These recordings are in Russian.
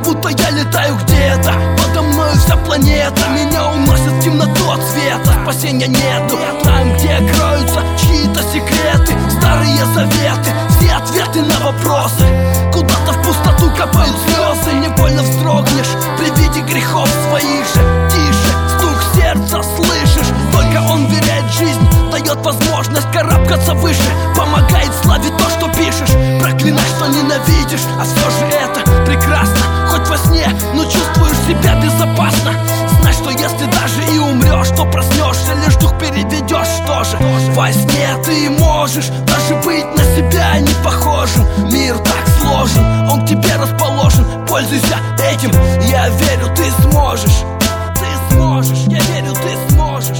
будто я летаю где-то. Подо мною вся планета, меня уносит в темноту от света. Спасения нету, там, где кроются чьи-то секреты, старые заветы, все ответы на вопросы. Куда-то в пустоту капают слезы, невольно вздрогнешь при виде грехов своих же. Тише, стук сердца слышишь, только он веряет в жизнь, дает возможность карабкаться выше, помогает славить то, что пишешь. Проклинай, что ненавидишь, а все же это прекрасно. Хоть во сне, но чувствуешь себя безопасно. Знай, что если даже и умрешь, то проснешься, лишь дух переведешь. Что же, во сне ты можешь даже быть на себя не похожим. Мир так сложен, он к тебе расположен. Пользуйся этим, я верю, ты сможешь. Ты сможешь, я верю, ты сможешь.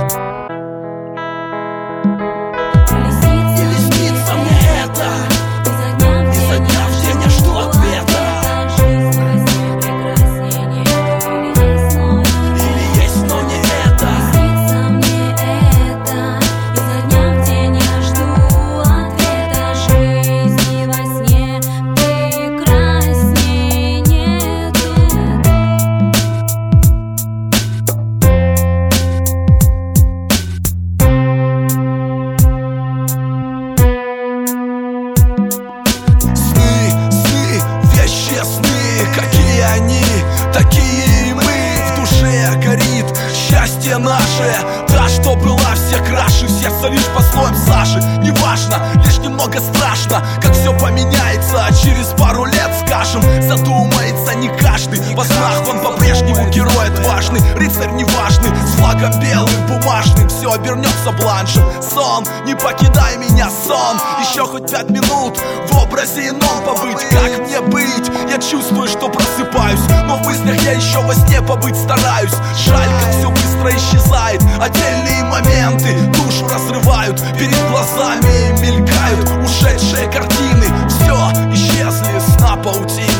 Какие они, такие и мы. В душе горит счастье наше, та, что была все краше. Сердце лишь по слоям Саши. Неважно, лишь немного страшно, как все поменяется. Через пару лет, скажем, задумается не каждый. Во снах он по-прежнему герой отважный, рыцарь неважный, с флагом белым бумажным. Все обернется бланшем. Сон, не покидай меня, сон. Еще хоть 5 минут в образе ином побыть. Как мне быть? Я чувствую, что просыпаюсь, но в мыслях я еще во сне побыть стараюсь. Жаль, как все быстро исчезает, отдельные моменты душу разрывают. Перед глазами мелькают ушедшие картины, все исчезли, сна паутины.